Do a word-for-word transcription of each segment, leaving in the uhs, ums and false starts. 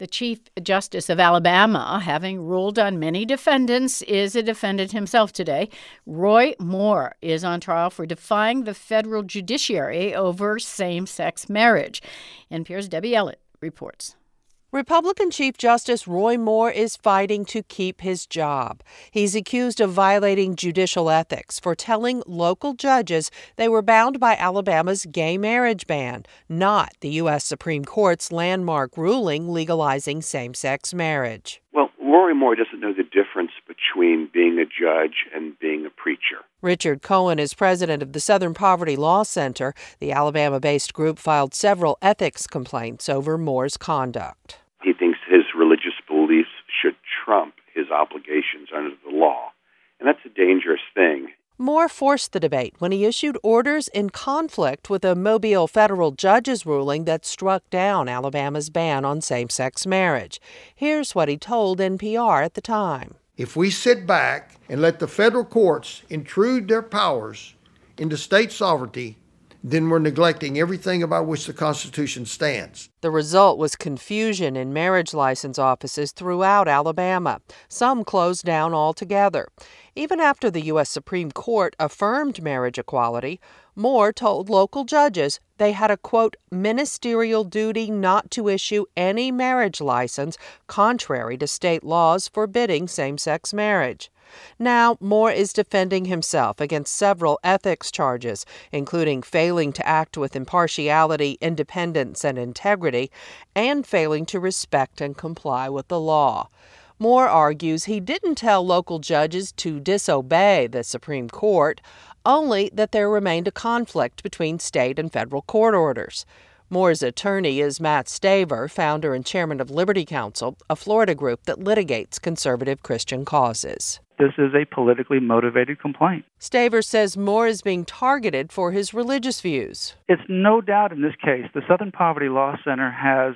The Chief Justice of Alabama, having ruled on many defendants, is a defendant himself today. Roy Moore is on trial for defying the federal judiciary over same-sex marriage. N P R's Debbie Elliott reports. Republican Chief Justice Roy Moore is fighting to keep his job. He's accused of violating judicial ethics for telling local judges they were bound by Alabama's gay marriage ban, not the U S Supreme Court's landmark ruling legalizing same-sex marriage. Well, Roy Moore doesn't know the difference between being a judge and being a preacher. Richard Cohen is president of the Southern Poverty Law Center. The Alabama-based group filed several ethics complaints over Moore's conduct. He thinks his religious beliefs should trump his obligations under the law, and that's a dangerous thing. Moore forced the debate when he issued orders in conflict with a Mobile federal judge's ruling that struck down Alabama's ban on same-sex marriage. Here's what he told N P R at the time. If we sit back and let the federal courts intrude their powers into state sovereignty, then we're neglecting everything about which the Constitution stands. The result was confusion in marriage license offices throughout Alabama. Some closed down altogether. Even after the U S Supreme Court affirmed marriage equality, Moore told local judges they had a, quote, ministerial duty not to issue any marriage license contrary to state laws forbidding same-sex marriage. Now, Moore is defending himself against several ethics charges, including failing to act with impartiality, independence, and integrity, and failing to respect and comply with the law. Moore argues he didn't tell local judges to disobey the Supreme Court, only that there remained a conflict between state and federal court orders. Moore's attorney is Matt Staver, founder and chairman of Liberty Counsel, a Florida group that litigates conservative Christian causes. This is a politically motivated complaint. Staver says Moore is being targeted for his religious views. It's no doubt in this case the Southern Poverty Law Center has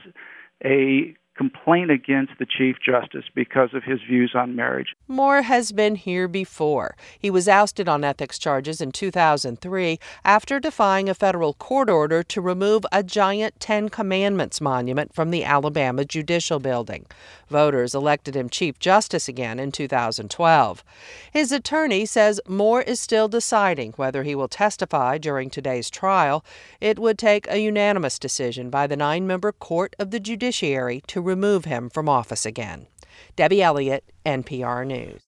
a complaint against the Chief Justice because of his views on marriage. Moore has been here before. He was ousted on ethics charges in two thousand three after defying a federal court order to remove a giant Ten Commandments monument from the Alabama Judicial Building. Voters elected him Chief Justice again in two thousand twelve. His attorney says Moore is still deciding whether he will testify during today's trial. It would take a unanimous decision by the nine-member Court of the Judiciary to remove him from office again. Debbie Elliott, N P R News.